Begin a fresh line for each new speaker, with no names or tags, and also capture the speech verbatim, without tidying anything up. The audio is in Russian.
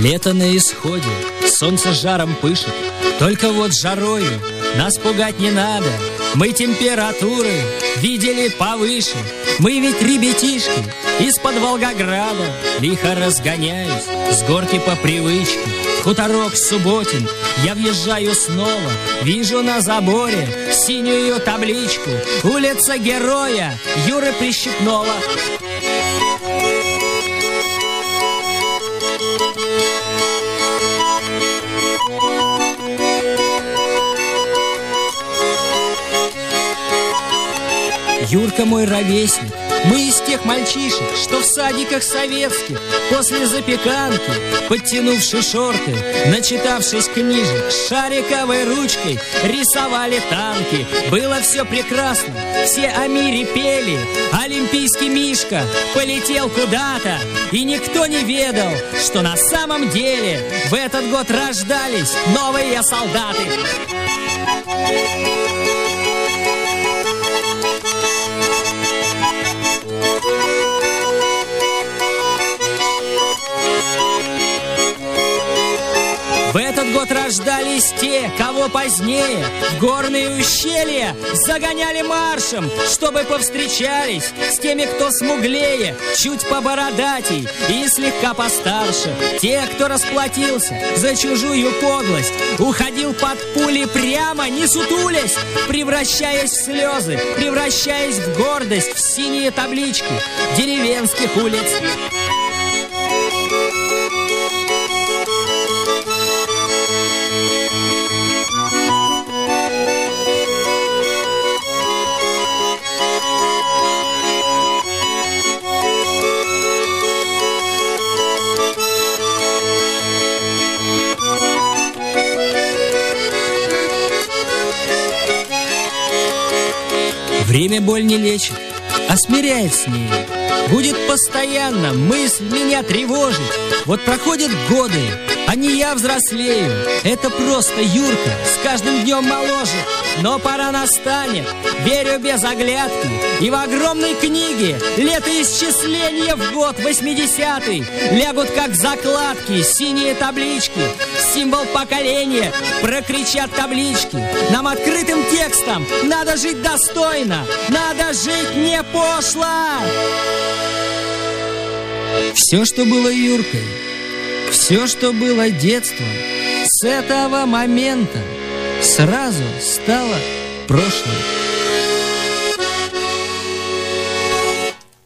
Лето на исходе, солнце жаром пышет, только вот жарою нас пугать не надо. Мы температуры видели повыше. Мы ведь ребятишки из-под Волгограда. Лихо разгоняюсь с горки по привычке. В хуторок Субботин я въезжаю снова. Вижу на заборе синюю табличку: улица Героя Юры Прищепнова. Юрка мой ровесник, мы из тех мальчишек, что в садиках советских после запеканки, подтянувши шорты, начитавшись книжек, шариковой ручкой рисовали танки. Было все прекрасно, все о мире пели. Олимпийский Мишка полетел куда-то, и никто не ведал, что на самом деле в этот год рождались новые солдаты. В этот год рождались те, кого позднее в горные ущелья загоняли маршем, чтобы повстречались с теми, кто смуглее, чуть побородатей и слегка постарше. Те, кто расплатился за чужую подлость, уходил под пули прямо, не сутулясь, превращаясь в слезы, превращаясь в гордость, в синие таблички деревенских улиц. Время боль не лечит, а смиряет с ней. Будет постоянно мысль меня тревожить. Вот проходят годы, а не я взрослею. Это просто Юрка с каждым днем моложе. Но пора настанет, верю без оглядки. И в огромной книге летоисчисления в год восьмидесятый лягут как закладки синие таблички. Символ поколения, прокричат таблички. Нам открытым текстом надо жить достойно, надо жить не пошло. Все, что было Юркой, все, что было детством, с этого момента сразу стало прошлым.